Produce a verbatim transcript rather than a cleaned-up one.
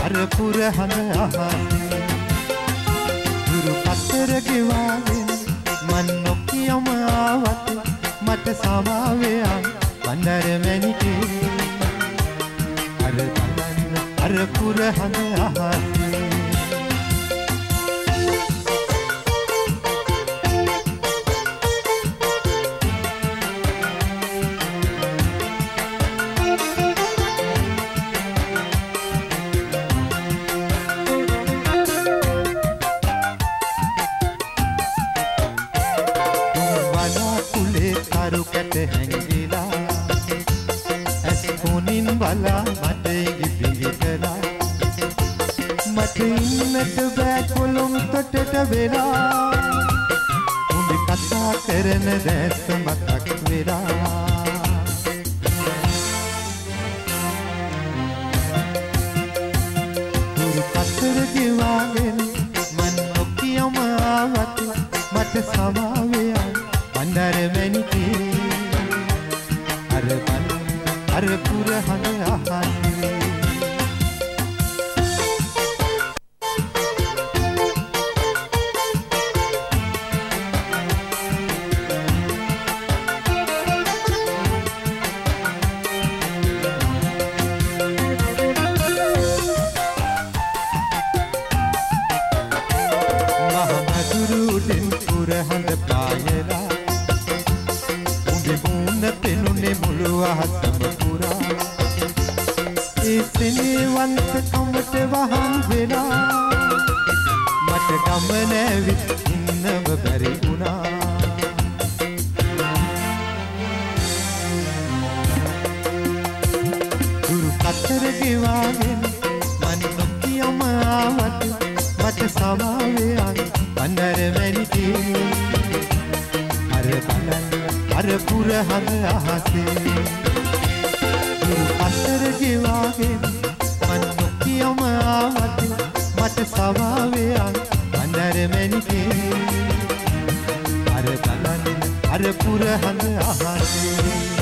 අර පුරහඳ අහසේ දුරු පතර ගෙවාගෙන මන් නොකියම ආවත් මට සමාවෙයන් බන්දර මැණිකේ අර බලන්න අර පුරහඳ අහසේ හැංගිලා ඇස් පොනින් බලා මට ඉබිගි කළා මට ඉන්නට බෑ කොළොම් තොටට වෙලා උඹ කතා කරන දැස්ස මතක් වෙලා දුරු පතර ගෙවාගෙන මන් නොකියම ආවත් මට සමාවෙයන් බන්දර මැණිකේ අර බලන්න අර පුරහඳ අහසේ මහමදුරුඩින් පුරහඳ පායලා පෙනුනේ මුළු අහසම පුරා ඒ සෙනෙවන්ත කමට වහන් වෙලා මට ගමන ඇවිත් ඉන්නව බැරි වුණා දුරු පතර ගෙවාගෙන මන් නොකියම ආවත් මට සමාවෙයන් බන්දර මැණිකේ අර බලන්න අර පුරහඳ අහසේ දුරු පතර ගෙවාගෙන මන් නොකියම ආවත් මට සමාවෙයන් බන්දර මැණිකේ අර බලන්න අර පුරහඳ අහසේ